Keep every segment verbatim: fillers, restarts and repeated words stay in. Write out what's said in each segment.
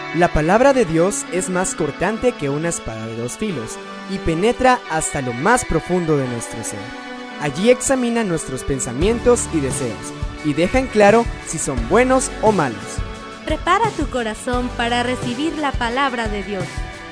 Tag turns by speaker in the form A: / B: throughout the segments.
A: La palabra de Dios es más cortante que una espada de dos filos y penetra hasta lo más profundo de nuestro ser. Allí examina nuestros pensamientos y deseos y deja en claro si son buenos o malos.
B: Prepara tu corazón para recibir la palabra de Dios.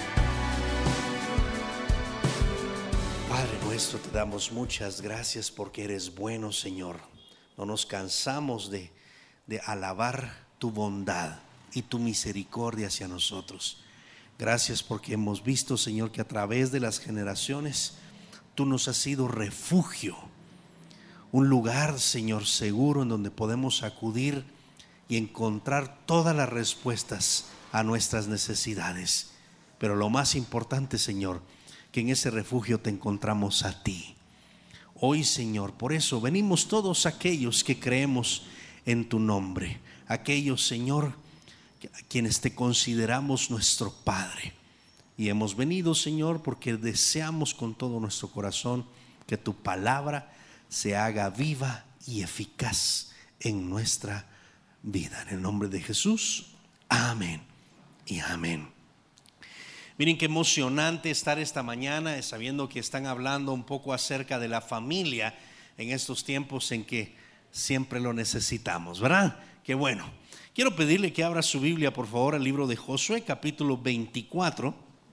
C: Padre nuestro, te damos muchas gracias porque eres bueno, Señor. No nos cansamos de, de alabar tu bondad y tu misericordia hacia nosotros. Gracias porque hemos visto, Señor, que a través de las generaciones tú nos has sido refugio, un lugar, Señor, seguro en donde podemos acudir y encontrar todas las respuestas a nuestras necesidades. Pero lo más importante, Señor, que en ese refugio te encontramos a ti. Hoy, Señor, por eso venimos todos aquellos que creemos en tu nombre, aquellos, Señor, a quienes te consideramos nuestro Padre. Y hemos venido, Señor, porque deseamos con todo nuestro corazón que tu palabra se haga viva y eficaz en nuestra vida. En el nombre de Jesús, amén y amén. Miren qué emocionante estar esta mañana sabiendo que están hablando un poco acerca de la familia en estos tiempos en que siempre lo necesitamos, ¿verdad? Qué bueno. Quiero pedirle que abra su Biblia, por favor, al libro de Josué, capítulo veinticuatro.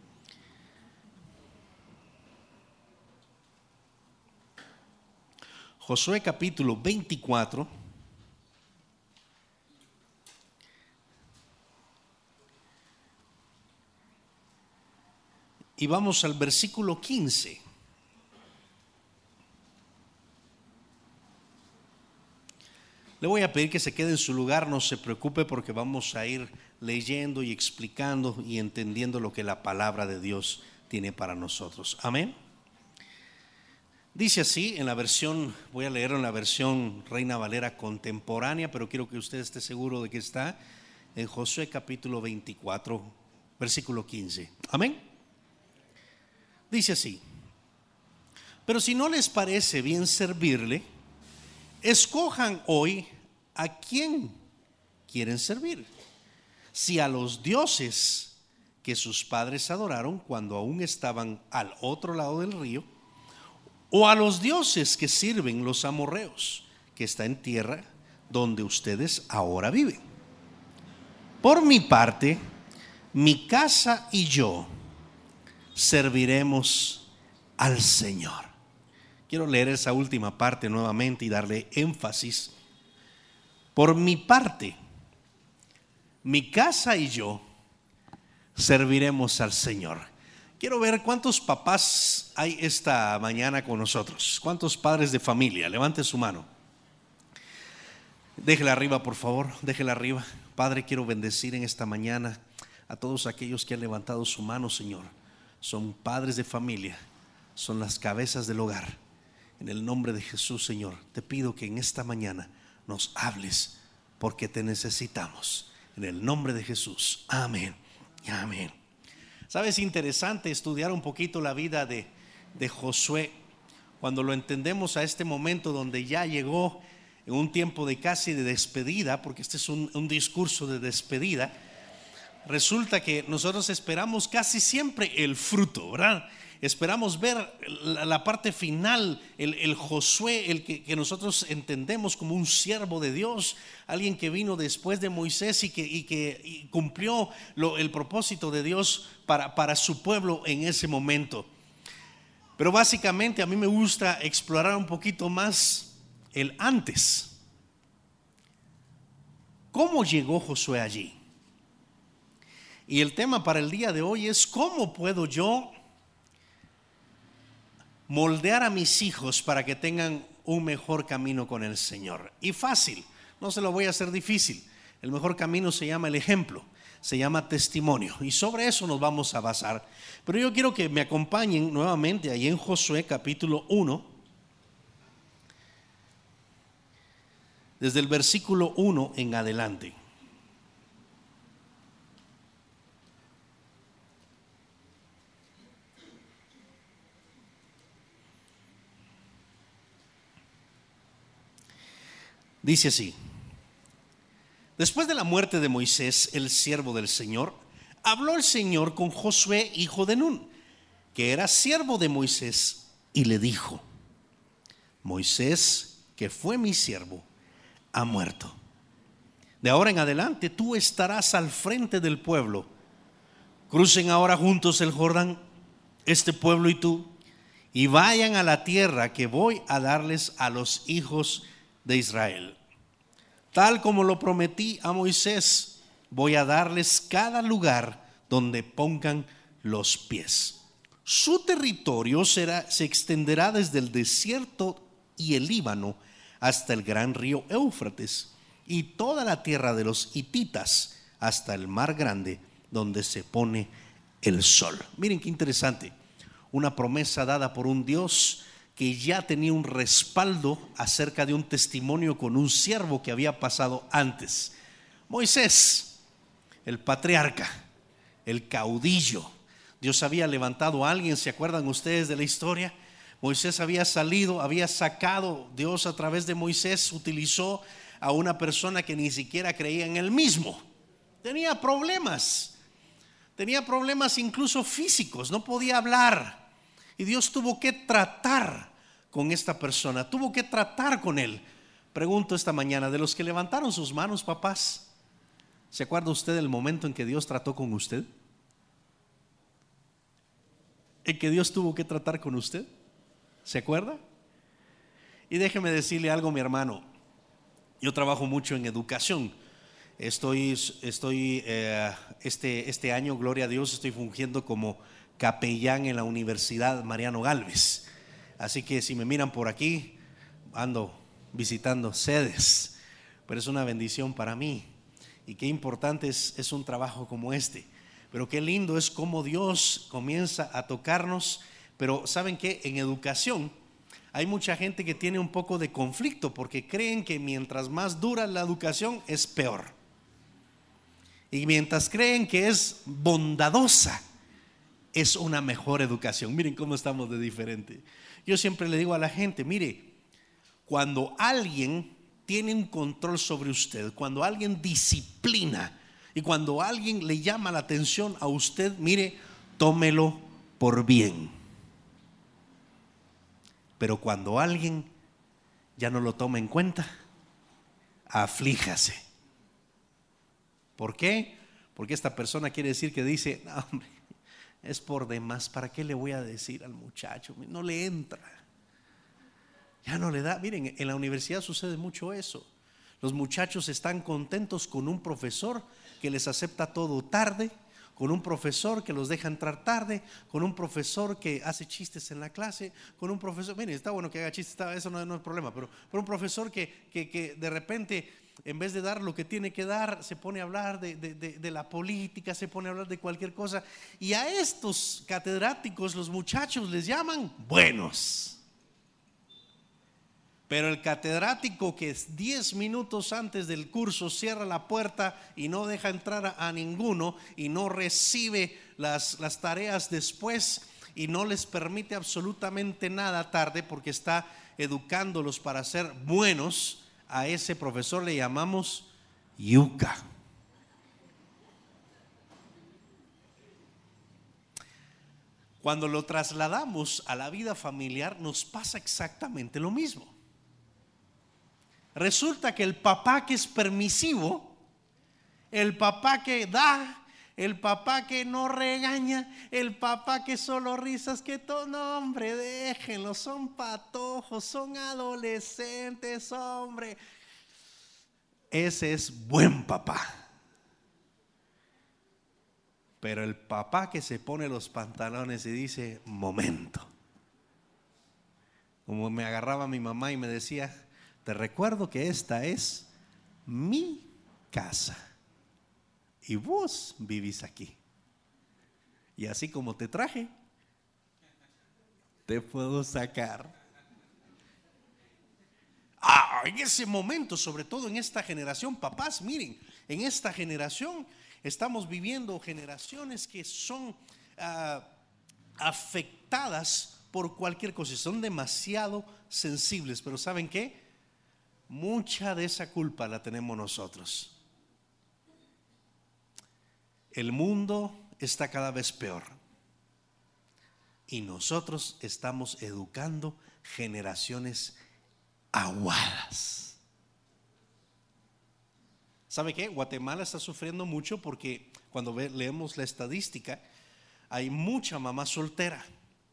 C: Josué, capítulo veinticuatro. Y vamos al versículo quince. Le voy a pedir que se quede en su lugar, no se preocupe porque vamos a ir leyendo y explicando y entendiendo lo que la palabra de Dios tiene para nosotros. Amén. Dice así en la versión, voy a leer en la versión Reina Valera contemporánea, pero quiero que usted esté seguro de que está en Josué capítulo veinticuatro, versículo quince. Amén. Dice así: pero si no les parece bien servirle, escojan hoy a quién quieren servir, si a los dioses que sus padres adoraron cuando aún estaban al otro lado del río, o a los dioses que sirven los amorreos, que está en tierra donde ustedes ahora viven. Por mi parte, mi casa y yo serviremos al Señor. Quiero leer esa última parte nuevamente y darle énfasis. Por mi parte, mi casa y yo serviremos al Señor. Quiero ver cuántos papás hay esta mañana con nosotros. ¿Cuántos padres de familia? Levante su mano. Déjela arriba, por favor, déjela arriba. Padre, quiero bendecir en esta mañana a todos aquellos que han levantado su mano, Señor. Son padres de familia, son las cabezas del hogar. En el nombre de Jesús, Señor, te pido que en esta mañana nos hables porque te necesitamos. En el nombre de Jesús, amén y amén. ¿Sabes? Interesante estudiar un poquito la vida de, de Josué cuando lo entendemos a este momento donde ya llegó en un tiempo de casi de despedida, porque este es un, un discurso de despedida. Resulta que nosotros esperamos casi siempre el fruto, ¿verdad? Esperamos ver la, la parte final, el, el Josué, el que, que nosotros entendemos como un siervo de Dios, alguien que vino después de Moisés y que, y que y cumplió lo, el propósito de Dios para, para su pueblo en ese momento. Pero básicamente a mí me gusta explorar un poquito más el antes. ¿Cómo llegó Josué allí? Y el tema para el día de hoy es ¿cómo puedo yo moldear a mis hijos para que tengan un mejor camino con el Señor? Y fácil, no se lo voy a hacer difícil. El mejor camino se llama el ejemplo, se llama testimonio, y sobre eso nos vamos a basar. Pero yo quiero que me acompañen nuevamente ahí en Josué capítulo uno, desde el versículo uno en adelante. Dice así: después de la muerte de Moisés, el siervo del Señor, habló el Señor con Josué, hijo de Nun, que era siervo de Moisés, y le dijo: Moisés, que fue mi siervo, ha muerto. De ahora en adelante tú estarás al frente del pueblo. Crucen ahora juntos el Jordán, este pueblo y tú, y vayan a la tierra que voy a darles a los hijos de Israel. Tal como lo prometí a Moisés, voy a darles cada lugar donde pongan los pies. Su territorio será, se extenderá desde el desierto y el Líbano hasta el gran río Éufrates, y toda la tierra de los hititas hasta el mar grande donde se pone el sol. Miren qué interesante, una promesa dada por un Dios que ya tenía un respaldo acerca de un testimonio con un siervo que había pasado antes. Moisés, el patriarca, el caudillo. Dios había levantado a alguien, ¿se acuerdan ustedes de la historia? Moisés había salido, había sacado, Dios a través de Moisés utilizó a una persona que ni siquiera creía en él mismo. Tenía problemas, tenía problemas incluso físicos, no podía hablar. Y Dios tuvo que tratar con esta persona, tuvo que tratar con él. Pregunto esta mañana, de los que levantaron sus manos, papás, ¿se acuerda usted del momento en que Dios trató con usted? ¿En que Dios tuvo que tratar con usted? ¿Se acuerda? Y déjeme decirle algo, mi hermano. Yo trabajo mucho en educación. Estoy, estoy eh, este, este año, gloria a Dios, estoy fungiendo como capellán en la Universidad Mariano Gálvez. Así que si me miran por aquí, ando visitando sedes, pero es una bendición para mí. Y qué importante es, es un trabajo como este. Pero qué lindo es cómo Dios comienza a tocarnos. Pero ¿saben qué? En educación hay mucha gente que tiene un poco de conflicto porque creen que mientras más dura la educación es peor. Y mientras creen que es bondadosa, es una mejor educación. Miren cómo estamos de diferente. Yo siempre le digo a la gente, mire, cuando alguien tiene un control sobre usted, cuando alguien disciplina y cuando alguien le llama la atención a usted, mire, tómelo por bien. Pero cuando alguien ya no lo toma en cuenta, aflíjase. ¿Por qué? Porque esta persona quiere decir que dice, no, hombre, es por demás, ¿para qué le voy a decir al muchacho? No le entra, ya no le da. Miren, en la universidad sucede mucho eso. Los muchachos están contentos con un profesor que les acepta todo tarde, con un profesor que los deja entrar tarde, con un profesor que hace chistes en la clase, con un profesor, miren, está bueno que haga chistes, eso no, no es problema, pero por un profesor que, que, que de repente, en vez de dar lo que tiene que dar, se pone a hablar de, de, de, de la política, se pone a hablar de cualquier cosa. Y a estos catedráticos los muchachos les llaman buenos. Pero el catedrático que diez minutos antes del curso cierra la puerta y no deja entrar a, a ninguno y no recibe las, las tareas después y no les permite absolutamente nada tarde porque está educándolos para ser buenos, a ese profesor le llamamos yuca. Cuando lo trasladamos a la vida familiar nos pasa exactamente lo mismo. Resulta que el papá que es permisivo, el papá que da, el papá que no regaña, el papá que solo risas, que todo, no, hombre, déjenlo, son patojos, son adolescentes, hombre. Ese es buen papá. Pero el papá que se pone los pantalones y dice, momento. Como me agarraba mi mamá y me decía, te recuerdo que esta es mi casa y vos vivís aquí. Y así como te traje, te puedo sacar. Ah, en ese momento, sobre todo en esta generación, papás, miren, en esta generación estamos viviendo generaciones que son uh, afectadas por cualquier cosa, son demasiado sensibles, pero ¿saben qué? Mucha de esa culpa la tenemos nosotros. El mundo está cada vez peor y nosotros estamos educando generaciones aguadas. ¿Sabe qué? Guatemala está sufriendo mucho porque cuando ve, leemos la estadística, hay mucha mamá soltera.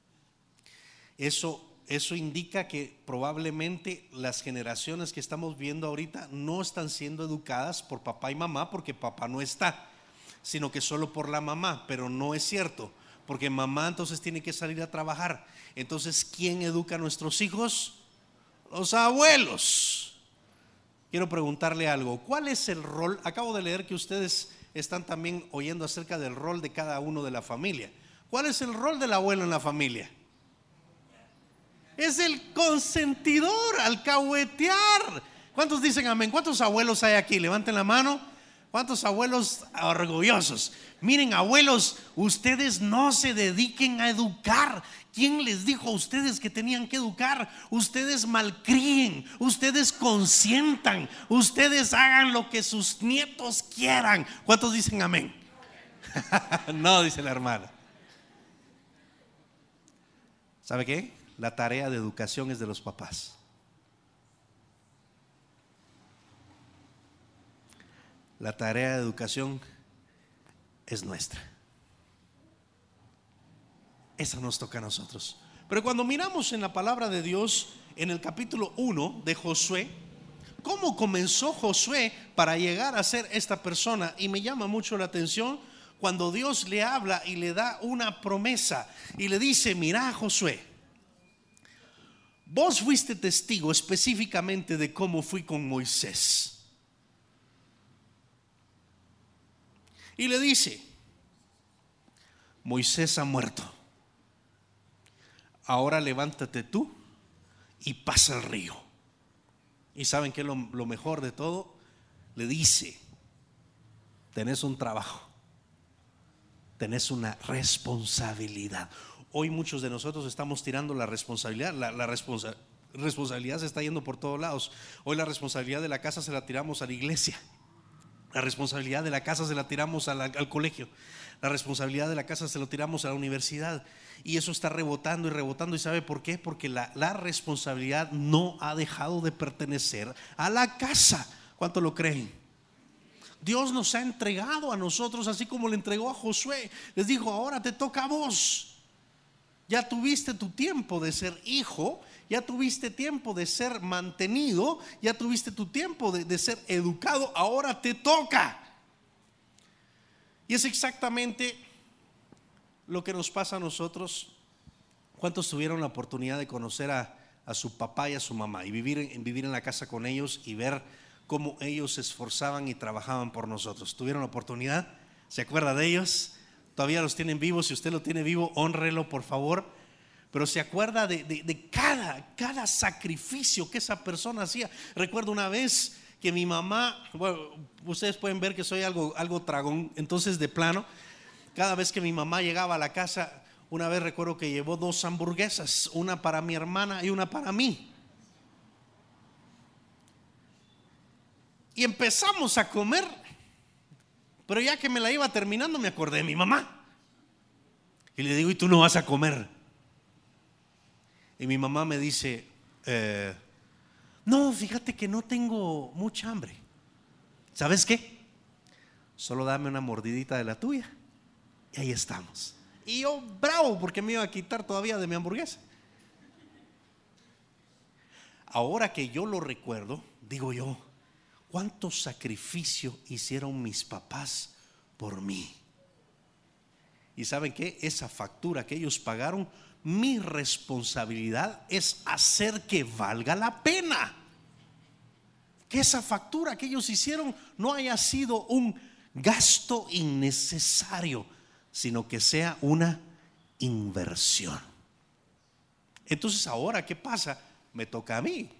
C: Eso, eso indica que probablemente las generaciones que estamos viendo ahorita no están siendo educadas por papá y mamá porque papá no está, sino que solo por la mamá. Pero no es cierto, porque mamá entonces tiene que salir a trabajar. Entonces, ¿quién educa a nuestros hijos? Los abuelos. Quiero preguntarle algo. ¿Cuál es el rol? Acabo de leer que ustedes están también oyendo acerca del rol de cada uno de la familia. ¿Cuál es el rol del abuelo en la familia? Es el consentidor, alcahuetear. ¿Cuántos dicen amén? ¿Cuántos abuelos hay aquí? Levanten la mano. ¿Cuántos abuelos orgullosos? Miren, abuelos, ustedes no se dediquen a educar. ¿Quién les dijo a ustedes que tenían que educar? Ustedes malcríen, ustedes consientan, ustedes hagan lo que sus nietos quieran. ¿Cuántos dicen amén? No, dice la hermana. ¿Sabe qué? La tarea de educación es de los papás. La tarea de educación es nuestra. Esa nos toca a nosotros. Pero cuando miramos en la palabra de Dios, en el capítulo uno de Josué, ¿cómo comenzó Josué para llegar a ser esta persona? Y me llama mucho la atención cuando Dios le habla y le da una promesa y le dice: mira, Josué, vos fuiste testigo específicamente de cómo fui con Moisés. Y le dice: Moisés ha muerto, ahora levántate tú y pasa el río. Y ¿saben qué es lo, lo mejor de todo? Le dice: tenés un trabajo, tenés una responsabilidad. Hoy muchos de nosotros estamos tirando la responsabilidad. La, la responsa, responsabilidad se está yendo por todos lados. Hoy la responsabilidad de la casa se la tiramos a la iglesia. La responsabilidad de la casa se la tiramos a la, al colegio. La responsabilidad de la casa se lo tiramos a la universidad. Y eso está rebotando y rebotando. ¿Y sabe por qué? Porque la, la responsabilidad no ha dejado de pertenecer a la casa. ¿Cuánto lo creen? Dios nos ha entregado a nosotros, así como le entregó a Josué. Les dijo: ahora te toca a vos. Ya tuviste tu tiempo de ser hijo, ya tuviste tiempo de ser mantenido, ya tuviste tu tiempo de, de ser educado, ahora te toca. Y es exactamente lo que nos pasa a nosotros. ¿Cuántos tuvieron la oportunidad de conocer a, a su papá y a su mamá y vivir en, vivir en la casa con ellos y ver cómo ellos se esforzaban y trabajaban por nosotros? ¿Tuvieron la oportunidad? ¿Se acuerda de ellos? Todavía los tienen vivos. Si usted lo tiene vivo, hónrelo, por favor. Pero se acuerda de, de, de cada, cada sacrificio que esa persona hacía. Recuerdo una vez que mi mamá, bueno, ustedes pueden ver que soy algo, algo tragón, entonces de plano, cada vez que mi mamá llegaba a la casa, una vez recuerdo que llevó dos hamburguesas, una para mi hermana y una para mí. Y empezamos a comer, pero ya que me la iba terminando me acordé de mi mamá. Y le digo: ¿y tú no vas a comer? Y mi mamá me dice: eh, no, fíjate que no tengo mucha hambre. ¿Sabes qué? Solo dame una mordidita de la tuya y ahí estamos. Y yo bravo porque me iba a quitar todavía de mi hamburguesa. Ahora que yo lo recuerdo, digo yo: ¿cuánto sacrificio hicieron mis papás por mí? Y ¿saben qué? Esa factura que ellos pagaron, mi responsabilidad es hacer que valga la pena. Que esa factura que ellos hicieron no haya sido un gasto innecesario, sino que sea una inversión. Entonces, ahora, ¿qué pasa? Me toca a mí.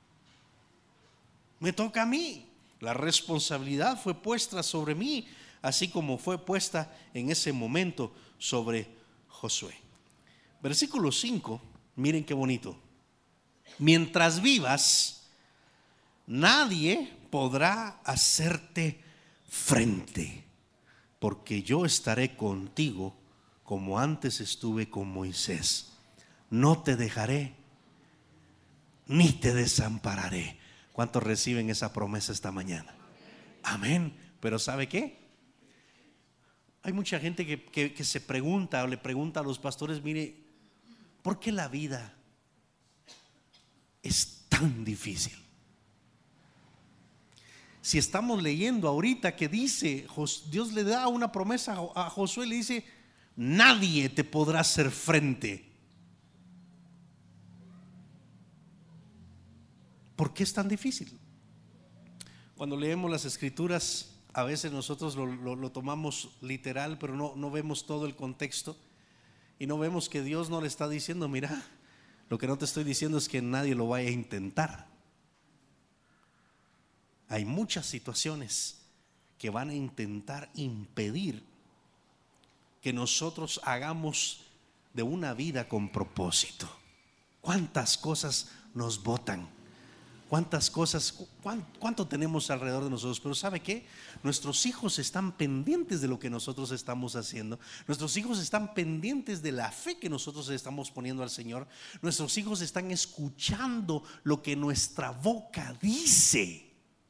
C: Me toca a mí. La responsabilidad fue puesta sobre mí, así como fue puesta en ese momento sobre Josué. Versículo cinco, miren qué bonito. Mientras vivas, nadie podrá hacerte frente. porque yo estaré contigo como antes estuve con Moisés. No te dejaré ni te desampararé. ¿Cuántos reciben esa promesa esta mañana? Amén. Pero ¿sabe qué? Hay mucha gente que, que, que se pregunta o le pregunta a los pastores: mire, ¿por qué la vida es tan difícil? Si estamos leyendo ahorita que dice, Dios le da una promesa a Josué, le dice: nadie te podrá hacer frente. ¿Por qué es tan difícil? Cuando leemos las escrituras, a veces nosotros lo, lo, lo tomamos literal, pero no, no vemos todo el contexto y no vemos que Dios no le está diciendo: mira, lo que no te estoy diciendo es que nadie lo vaya a intentar. Hay muchas situaciones que van a intentar impedir que nosotros hagamos de una vida con propósito. ¿Cuántas cosas nos botan? ¿Cuántas cosas, cuánto tenemos alrededor de nosotros? Pero ¿sabe qué? Nuestros hijos están pendientes de lo que nosotros estamos haciendo. Nuestros hijos están pendientes de la fe que nosotros estamos poniendo al Señor. Nuestros hijos están escuchando lo que nuestra boca dice.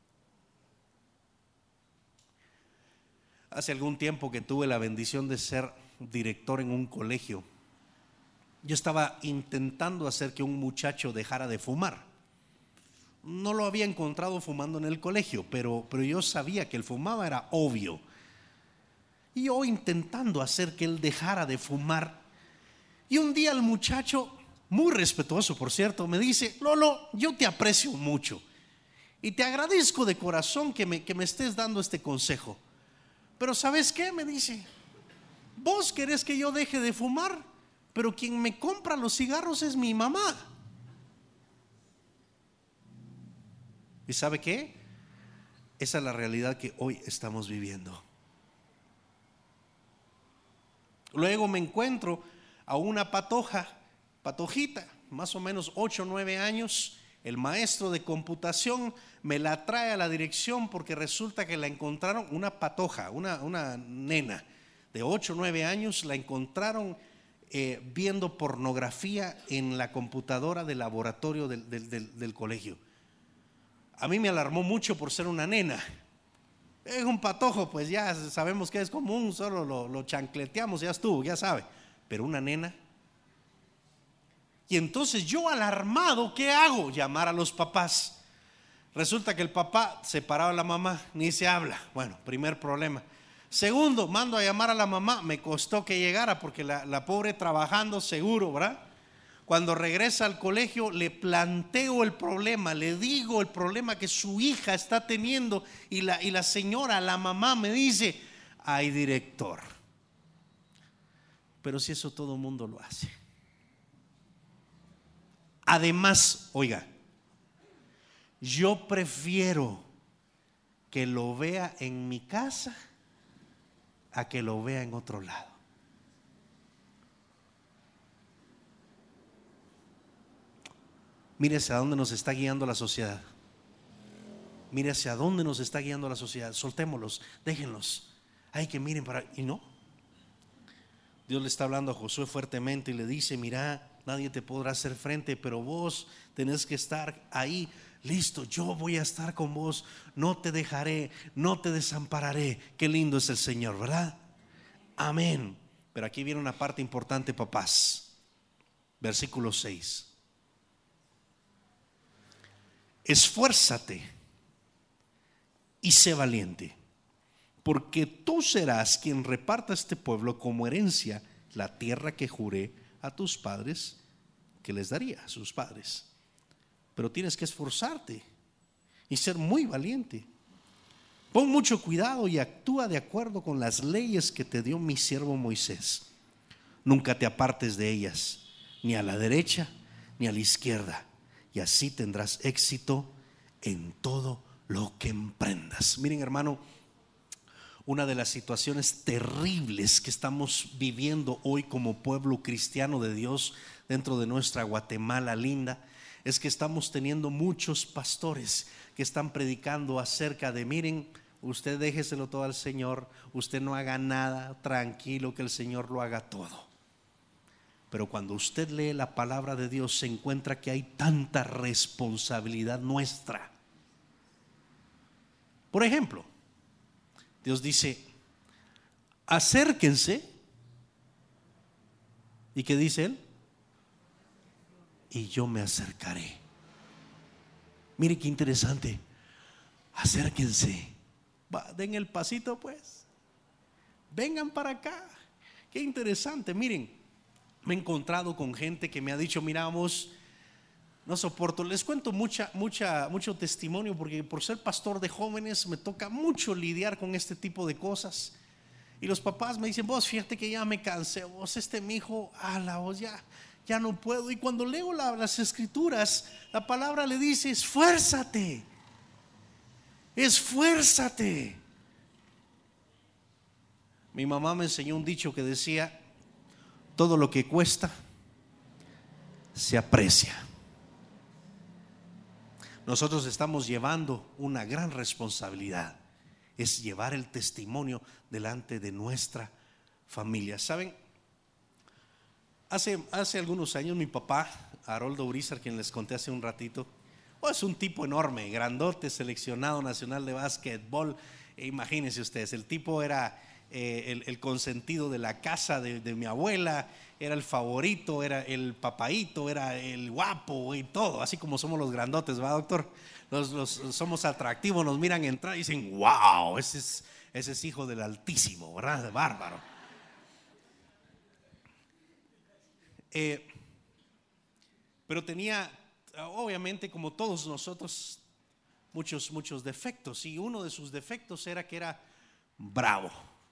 C: Hace algún tiempo que tuve la bendición de ser director en un colegio, yo estaba intentando hacer que un muchacho dejara de fumar. No lo había encontrado fumando en el colegio, pero, pero yo sabía que él fumaba, era obvio. Y yo intentando hacer que él dejara de fumar. Y un día el muchacho, muy respetuoso por cierto, me dice: Lolo, yo te aprecio mucho y te agradezco de corazón que me, que me estés dando este consejo. Pero ¿sabes qué? Me dice: vos querés que yo deje de fumar, pero quien me compra los cigarros es mi mamá. ¿Y sabe qué? Esa es la realidad que hoy estamos viviendo. Luego me encuentro a una patoja, patojita, más o menos ocho o nueve años. El maestro de computación me la trae a la dirección porque resulta que la encontraron, una patoja, una, una nena de ocho o nueve años, la encontraron eh, viendo pornografía en la computadora del laboratorio del, del, del, del colegio. A mí me alarmó mucho por ser una nena. Es un patojo, pues ya sabemos que es común, solo lo, lo chancleteamos, ya estuvo, ya sabe. Pero una nena. Y entonces yo, alarmado, ¿qué hago? Llamar a los papás. Resulta que el papá separado de la mamá, ni se habla. Bueno, primer problema. Segundo, mando a llamar a la mamá, me costó que llegara porque la, la pobre trabajando seguro, ¿verdad? Cuando regresa al colegio le planteo el problema, le digo el problema que su hija está teniendo y la, y la señora, la mamá me dice: ay, director, pero si eso todo el mundo lo hace. Además, oiga, yo prefiero que lo vea en mi casa a que lo vea en otro lado. Mire hacia dónde nos está guiando la sociedad. Mire hacia dónde nos está guiando la sociedad. Soltémoslos, déjenlos. Hay que miren para... Y no. Dios le está hablando a Josué fuertemente y le dice: mira, nadie te podrá hacer frente, pero vos tenés que estar ahí. Listo, yo voy a estar con vos. No te dejaré, no te desampararé. Qué lindo es el Señor, ¿verdad? Amén. Pero aquí viene una parte importante, papás. Versículo seis. Esfuérzate y sé valiente, porque tú serás quien reparta a este pueblo como herencia la tierra que juré a tus padres que les daría a sus padres. Pero tienes que esforzarte y ser muy valiente. Pon mucho cuidado y actúa de acuerdo con las leyes que te dio mi siervo Moisés. Nunca te apartes de ellas, ni a la derecha ni a la izquierda, y así tendrás éxito en todo lo que emprendas. Miren, hermano, una de las situaciones terribles que estamos viviendo hoy como pueblo cristiano de Dios dentro de nuestra Guatemala linda es que estamos teniendo muchos pastores que están predicando acerca de: miren, usted déjeselo todo al Señor, usted no haga nada, tranquilo, que el Señor lo haga todo. Pero cuando usted lee la palabra de Dios, se encuentra que hay tanta responsabilidad nuestra. Por ejemplo, Dios dice: acérquense. ¿Y qué dice Él? Y yo me acercaré. Mire qué interesante. Acérquense. Va, den el pasito pues. Vengan para acá. Qué interesante. Miren, me he encontrado con gente que me ha dicho: miramos, no soporto. Les cuento mucha, mucha, mucho testimonio, porque por ser pastor de jóvenes me toca mucho lidiar con este tipo de cosas. Y los papás me dicen: vos, fíjate que ya me cansé, vos, este mi hijo, ala, vos ya, ya no puedo. Y cuando leo la, las escrituras, la palabra le dice: esfuérzate, esfuérzate. Mi mamá me enseñó un dicho que decía: todo lo que cuesta se aprecia. Nosotros estamos llevando una gran responsabilidad, es llevar el testimonio delante de nuestra familia. ¿Saben? Hace, hace algunos años mi papá, Haroldo Urizar, quien les conté hace un ratito, oh, es un tipo enorme, grandote, seleccionado nacional de básquetbol. E imagínense ustedes, el tipo era eh, el, el consentido de la casa de, de mi abuela, era el favorito, era el papaíto, era el guapo y todo, así como somos los grandotes, ¿va, doctor? Los, los, somos atractivos, nos miran entrar y dicen: wow, ese es, ese es hijo del Altísimo, ¿verdad? Bárbaro. Eh, pero tenía, obviamente, como todos nosotros, muchos, muchos defectos. Y uno de sus defectos era que era bravo,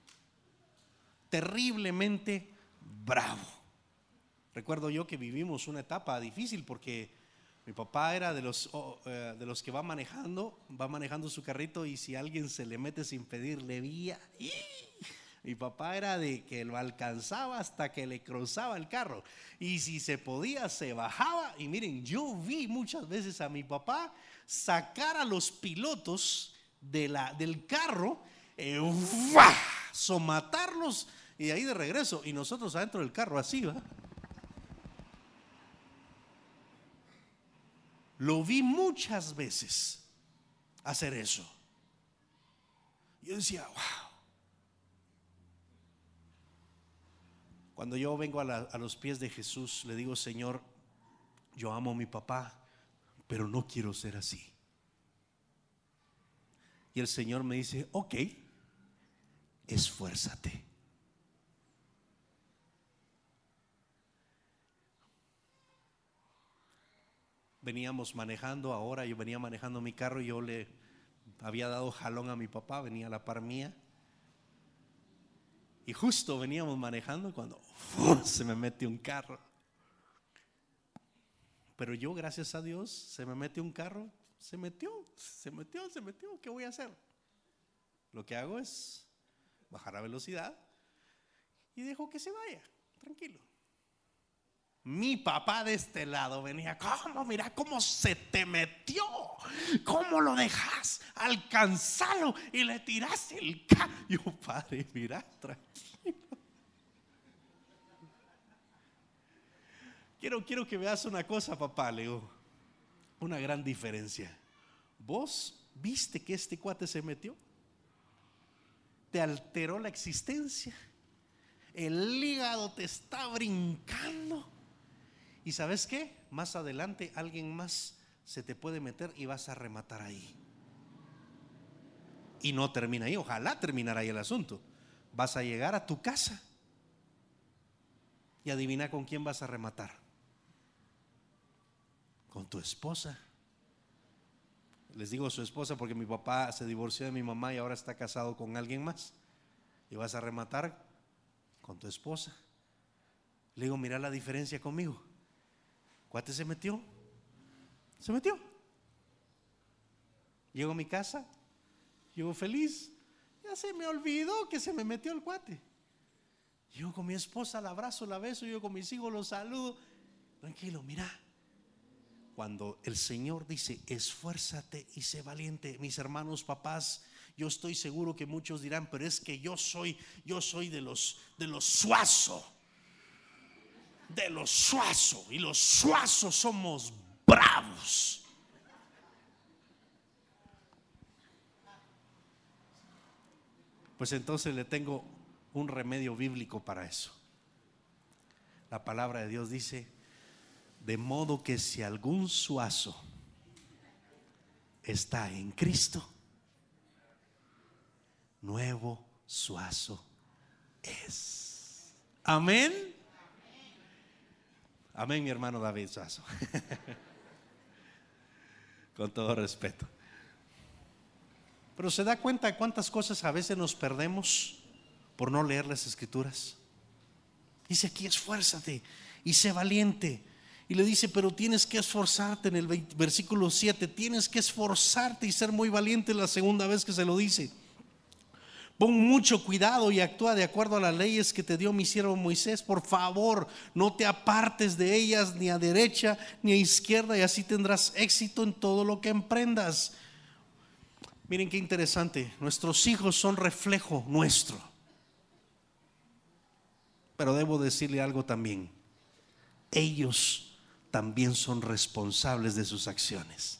C: terriblemente bravo. Recuerdo yo que vivimos una etapa difícil, porque mi papá era de los, oh, eh, de los que va manejando, va manejando su carrito, y si alguien se le mete sin pedirle vía, ¡y! Mi papá era de que lo alcanzaba hasta que le cruzaba el carro, y si se podía se bajaba. Y miren, yo vi muchas veces a mi papá sacar a los pilotos de la, del carro, eh, ¡uah! Somatarlos y ahí de regreso, y nosotros adentro del carro así, ¿va? Lo vi muchas veces hacer eso. Yo decía: wow. Cuando yo vengo a, la, a los pies de Jesús, le digo: Señor, yo amo a mi papá, pero no quiero ser así. Y el Señor me dice: ok, esfuérzate. Veníamos manejando, ahora yo venía manejando mi carro, y yo le había dado jalón a mi papá, venía a la par mía, y justo veníamos manejando cuando ¡uf! Se me mete un carro. Pero yo, gracias a Dios, se me mete un carro, se metió, se metió, se metió, ¿qué voy a hacer? Lo que hago es bajar la velocidad y dejo que se vaya, tranquilo. Mi papá de este lado venía: ¿cómo? Mira cómo se te metió, ¿cómo lo dejas? Alcanzalo y le tiraste el carro. Yo: padre, mira, tranquilo. Quiero, quiero que veas una cosa, papá, le digo, una gran diferencia. ¿Vos viste que este cuate se metió? Te alteró la existencia, el hígado te está brincando. ¿Y sabes qué? Más adelante alguien más se te puede meter y vas a rematar ahí. Y no termina ahí, ojalá terminara ahí el asunto. Vas a llegar a tu casa y adivina con quién vas a rematar. Con tu esposa. Les digo su esposa porque mi papá se divorció de mi mamá y ahora está casado con alguien más. Y vas a rematar con tu esposa. Le digo: mira la diferencia conmigo. Cuate se metió, se metió. Llego a mi casa, llego feliz. Ya se me olvidó que se me metió el cuate. Yo con mi esposa la abrazo, la beso, yo con mis hijos los saludo. Tranquilo, mira. Cuando el Señor dice: esfuérzate y sé valiente, mis hermanos, papás, Yo estoy seguro que muchos dirán, pero es que yo soy, yo soy de los, de los Suazo, de los Suazo, y los Suazos somos bravos. Pues entonces le tengo un remedio bíblico para eso. La palabra de Dios dice: de modo que si algún Suazo está en Cristo, nuevo Suazo es. Amén. Amén, mi hermano David Suazo. Con todo respeto. Pero se da cuenta de cuántas cosas a veces nos perdemos por no leer las escrituras. Dice aquí: esfuérzate y sé valiente. Y le dice: pero tienes que esforzarte. En el versículo siete, tienes que esforzarte y ser muy valiente. La segunda vez que se lo dice. Pon mucho cuidado y actúa de acuerdo a las leyes que te dio mi siervo Moisés. Por favor, no te apartes de ellas ni a derecha ni a izquierda, y así tendrás éxito en todo lo que emprendas. Miren qué interesante. Nuestros hijos son reflejo nuestro. Pero debo decirle algo también: ellos también son responsables de sus acciones.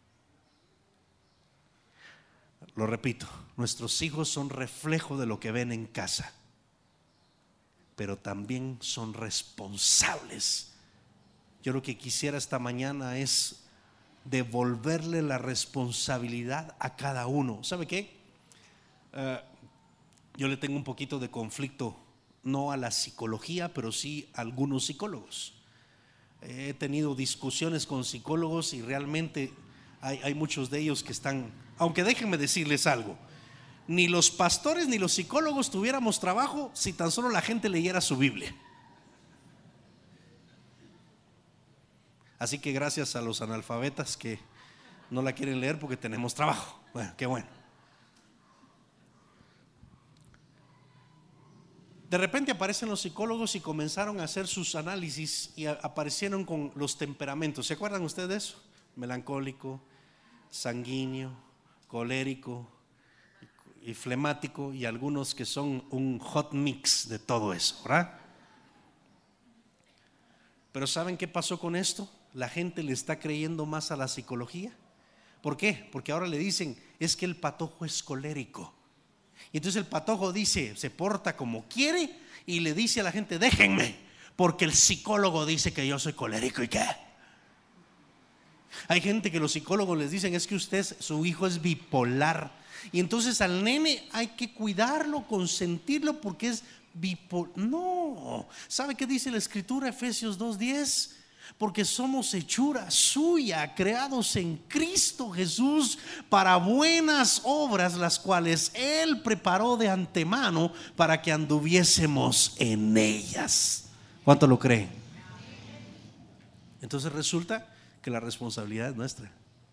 C: Lo repito, nuestros hijos son reflejo de lo que ven en casa, pero también son responsables. Yo lo que quisiera esta mañana es devolverle la responsabilidad a cada uno. ¿Sabe qué? Uh, yo le tengo un poquito de conflicto, no a la psicología, pero sí a algunos psicólogos. He tenido discusiones con psicólogos y realmente hay, hay muchos de ellos que están, aunque déjenme decirles algo, ni los pastores ni los psicólogos tuviéramos trabajo si tan solo la gente leyera su Biblia. Así que gracias a los analfabetas que no la quieren leer porque tenemos trabajo. Bueno, qué bueno. De repente aparecen los psicólogos y comenzaron a hacer sus análisis y aparecieron con los temperamentos. ¿Se acuerdan ustedes de eso? Melancólico, sanguíneo, colérico y flemático, y algunos que son un hot mix de todo eso, ¿verdad? Pero ¿saben qué pasó con esto? La gente le está creyendo más a la psicología. ¿Por qué? Porque ahora le dicen: es que el patojo es colérico. Y entonces el patojo dice, se porta como quiere y le dice a la gente: déjenme, porque el psicólogo dice que yo soy colérico. ¿Y qué? Hay gente que los psicólogos les dicen: es que usted, su hijo es bipolar, y entonces al nene hay que cuidarlo, consentirlo porque es bipolar. No, ¿sabe qué dice la escritura? Efesios dos diez: porque somos hechura suya, creados en Cristo Jesús para buenas obras, las cuales Él preparó de antemano para que anduviésemos en ellas. ¿Cuánto lo creen? Entonces resulta que la responsabilidad es nuestra.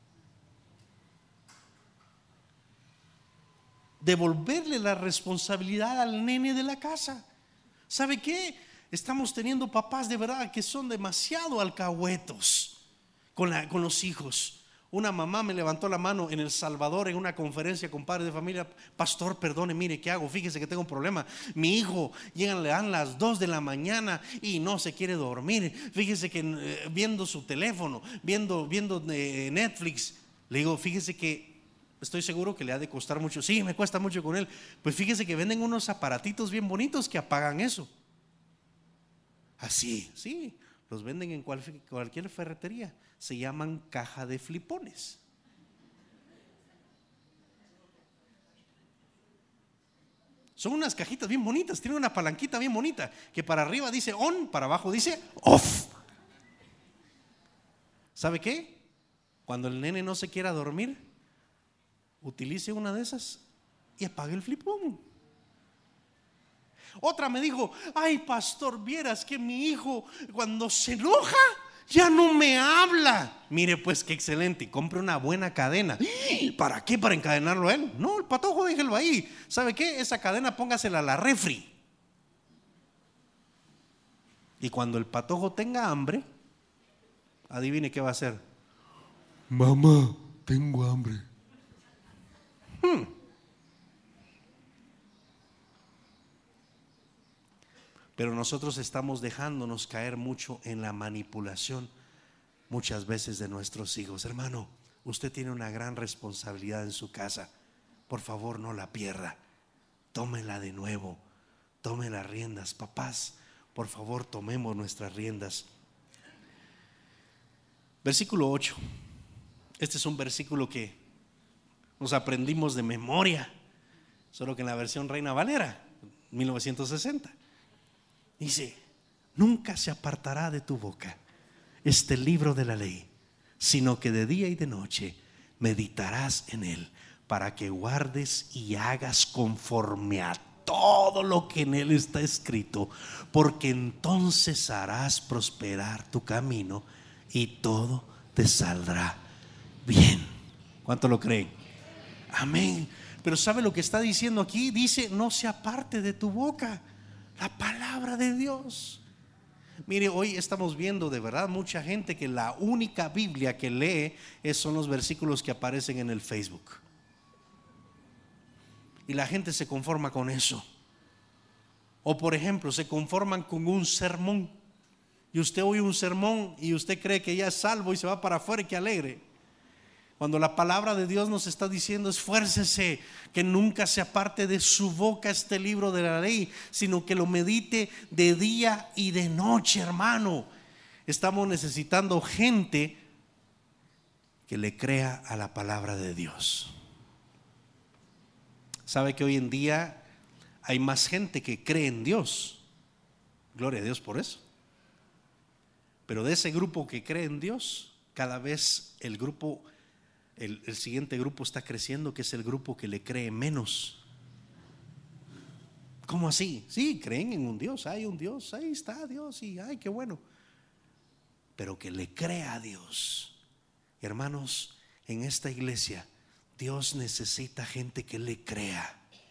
C: Devolverle la responsabilidad al nene de la casa. ¿Sabe qué? Estamos teniendo papás de verdad que son demasiado alcahuetos con, la, con los hijos. Una mamá me levantó la mano en El Salvador en una conferencia con padres de familia: pastor, perdone, mire, ¿qué hago? Fíjese que tengo un problema. Mi hijo llegan, le dan las dos de la mañana y no se quiere dormir. Fíjese que eh, viendo su teléfono, viendo, viendo eh, Netflix. Le digo: fíjese que estoy seguro que le ha de costar mucho. Sí, me cuesta mucho con él. Pues fíjese que venden unos aparatitos bien bonitos que apagan eso. Así, sí, los venden en cual, cualquier ferretería. Se llaman caja de flipones. Son unas cajitas bien bonitas, tienen una palanquita bien bonita que para arriba dice on, para abajo dice off. ¿Sabe qué? Cuando el nene no se quiera dormir, utilice una de esas y apague el flipón. Otra me dijo: ay, pastor, vieras que mi hijo cuando se enoja ya no me habla. Mire, pues qué excelente, y compre una buena cadena. ¿Para qué? ¿Para encadenarlo a él? No, el patojo déjelo ahí. ¿Sabe qué? Esa cadena póngasela a la refri. Y cuando el patojo tenga hambre, adivine qué va a hacer.
D: Mamá, tengo hambre.
C: Hmm. Pero nosotros estamos dejándonos caer mucho en la manipulación muchas veces de nuestros hijos. Hermano, usted tiene una gran responsabilidad en su casa. Por favor, no la pierda. Tómela de nuevo. Tome las riendas. Papás, por favor, tomemos nuestras riendas. Versículo ocho. Este es un versículo que nos aprendimos de memoria, solo que en la versión Reina Valera mil novecientos sesenta dice: nunca se apartará de tu boca este libro de la ley, sino que de día y de noche meditarás en él, para que guardes y hagas conforme a todo lo que en él está escrito, porque entonces harás prosperar tu camino y todo te saldrá bien. ¿Cuánto lo creen? Amén. Pero ¿sabe lo que está diciendo aquí? Dice: no se aparte de tu boca la palabra de Dios. Mire, hoy estamos viendo de verdad mucha gente que la única Biblia que lee es, son los versículos que aparecen en el Facebook. Y la gente se conforma con eso. O por ejemplo, se conforman con un sermón. Y usted oye un sermón y usted cree que ya es salvo y se va para afuera y que alegre. Cuando la palabra de Dios nos está diciendo: esfuércese, que nunca se aparte de su boca este libro de la ley, sino que lo medite de día y de noche. Hermano, estamos necesitando gente que le crea a la palabra de Dios. ¿Sabe que hoy en día hay más gente que cree en Dios? Gloria a Dios por eso. Pero de ese grupo que cree en Dios, cada vez el grupo El, el siguiente grupo está creciendo, que es el grupo que le cree menos. ¿Cómo así? Sí, creen en un Dios, hay un Dios, ahí está Dios, y ay, qué bueno. Pero que le crea a Dios. Hermanos, en esta iglesia Dios necesita gente que le crea.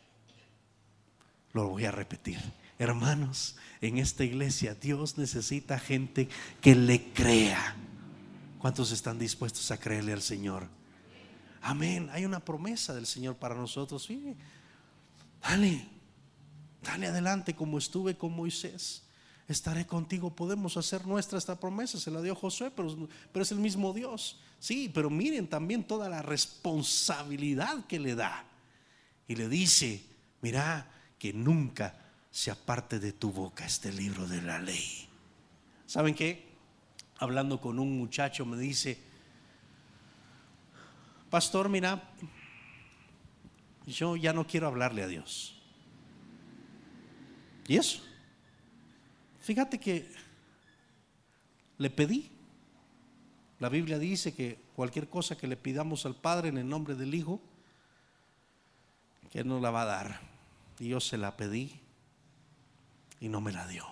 C: Lo voy a repetir. Hermanos, en esta iglesia Dios necesita gente que le crea. ¿Cuántos están dispuestos a creerle al Señor? Amén. Hay una promesa del Señor para nosotros. Sí. Dale, dale adelante. Como estuve con Moisés, estaré contigo. Podemos hacer nuestra esta promesa. Se la dio Josué, pero, pero es el mismo Dios. Sí, pero miren también toda la responsabilidad que le da. Y le dice: mira, que nunca se aparte de tu boca este libro de la ley. ¿Saben qué? Hablando con un muchacho me dice: pastor, mira, yo ya no quiero hablarle a Dios. ¿Y eso? Fíjate que le pedí. La Biblia dice que cualquier cosa que le pidamos al Padre en el nombre del Hijo, que Él nos la va a dar. Y yo se la pedí y no me la dio.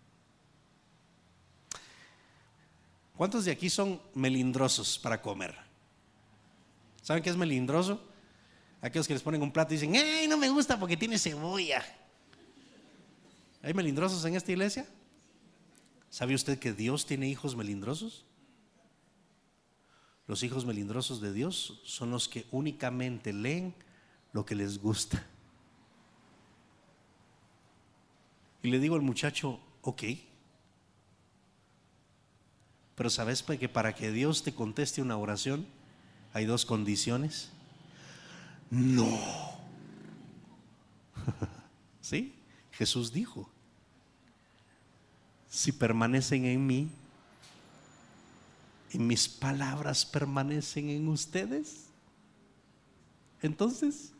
C: ¿Cuántos de aquí son melindrosos para comer? ¿Saben qué es melindroso? Aquellos que les ponen un plato y dicen: ¡ay, no me gusta porque tiene cebolla! ¿Hay melindrosos en esta iglesia? ¿Sabe usted que Dios tiene hijos melindrosos? Los hijos melindrosos de Dios son los que únicamente leen lo que les gusta. Y le digo al muchacho: ok, pero ¿sabes que para que Dios te conteste una oración hay dos condiciones? No. ¿Sí? Jesús dijo: si permanecen en mí y mis palabras permanecen en ustedes, entonces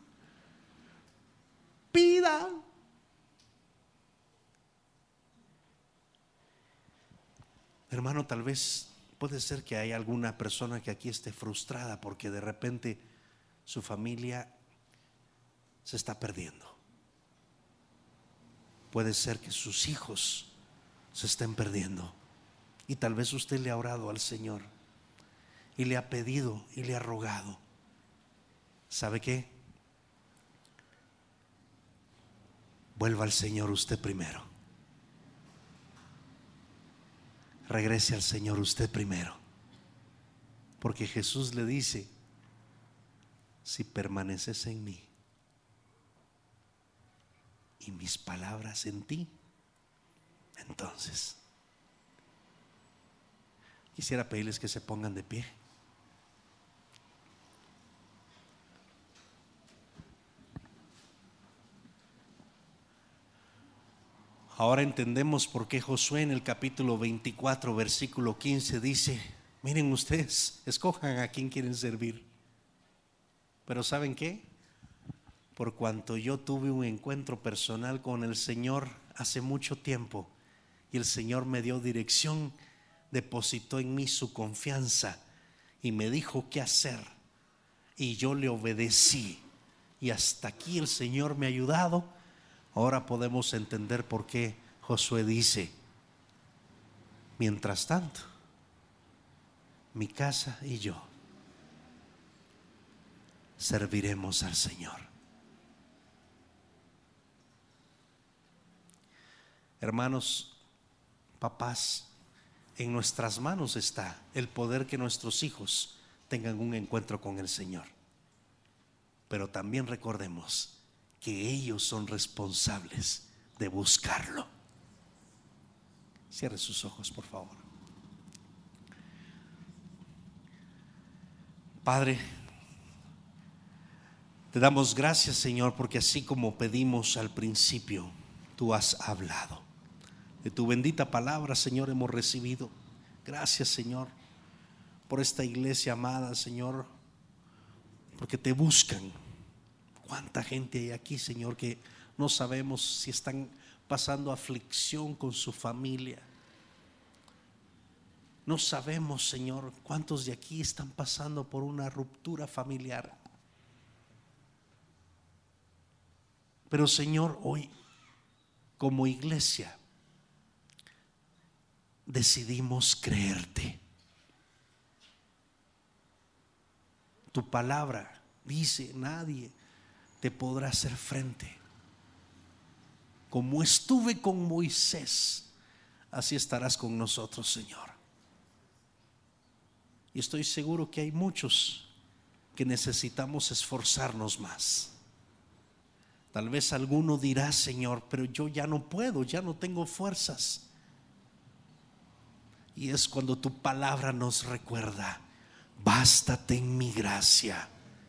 C: pida. Hermano, tal vez puede ser que hay alguna persona que aquí esté frustrada porque de repente su familia se está perdiendo. Puede ser que sus hijos se estén perdiendo. Y tal vez usted le ha orado al Señor y le ha pedido y le ha rogado. ¿Sabe qué? Vuelva al Señor usted primero. Regrese al Señor usted primero. Porque Jesús le dice: si permaneces en mí y mis palabras en ti, entonces. Quisiera pedirles que se pongan de pie. Ahora entendemos por qué Josué en el capítulo veinticuatro, versículo quince dice: miren ustedes, escojan a quién quieren servir. Pero ¿saben qué? Por cuanto yo tuve un encuentro personal con el Señor hace mucho tiempo y el Señor me dio dirección, depositó en mí su confianza y me dijo qué hacer, y yo le obedecí, y hasta aquí el Señor me ha ayudado. Ahora podemos entender por qué Josué dice: mientras tanto, mi casa y yo serviremos al Señor. Hermanos, papás, en nuestras manos está el poder que nuestros hijos tengan un encuentro con el Señor. Pero también recordemos que ellos son responsables de buscarlo. Cierre sus ojos, por favor. Padre, te damos gracias, Señor, porque así como pedimos al principio, tú has hablado. De tu bendita palabra, Señor, hemos recibido. Gracias, Señor, por esta iglesia amada, Señor, porque te buscan. Cuánta gente hay aquí, Señor, que no sabemos si están pasando aflicción con su familia. No sabemos, Señor, cuántos de aquí están pasando por una ruptura familiar. Pero, Señor, hoy, como iglesia, decidimos creerte. Tu palabra dice: nadie te podrá hacer frente. Como estuve con Moisés, así estarás con nosotros, Señor. Y estoy seguro que hay muchos que necesitamos esforzarnos más. Tal vez alguno dirá: Señor, pero yo ya no puedo, ya no tengo fuerzas. Y es cuando tu palabra nos recuerda: bástate en mi gracia,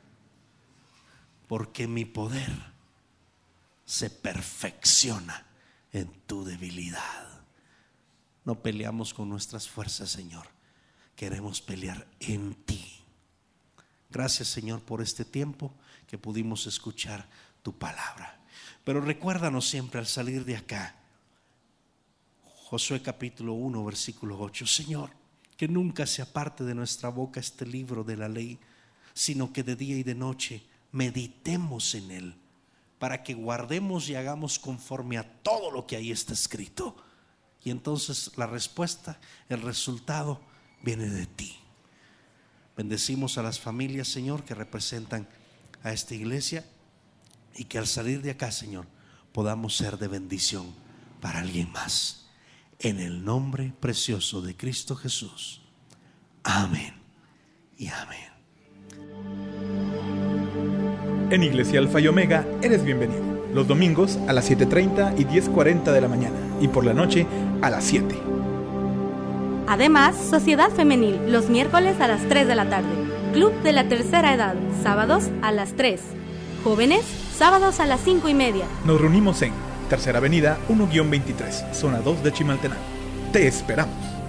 C: porque mi poder se perfecciona en tu debilidad. No peleamos con nuestras fuerzas, Señor, queremos pelear en ti. Gracias, Señor, por este tiempo que pudimos escuchar tu palabra. Pero recuérdanos siempre al salir de acá, Josué capítulo uno, versículo ocho: Señor, que nunca se aparte de nuestra boca este libro de la ley, sino que de día y de noche meditemos en él, para que guardemos y hagamos conforme a todo lo que ahí está escrito. Y entonces la respuesta, el resultado viene de ti. Bendecimos a las familias, Señor, que representan a esta iglesia, y que al salir de acá, Señor, podamos ser de bendición para alguien más. En el nombre precioso de Cristo Jesús. Amén y amén.
D: En Iglesia Alfa y Omega eres bienvenido los domingos a las siete treinta y diez cuarenta de la mañana, y por la noche a las siete.
B: Además, Sociedad Femenil los miércoles a las tres de la tarde. Club de la Tercera Edad, sábados a las tres. Jóvenes, sábados a las cinco y media.
D: Nos reunimos en Tercera Avenida uno guión veintitrés, zona dos de Chimaltenango. Te esperamos.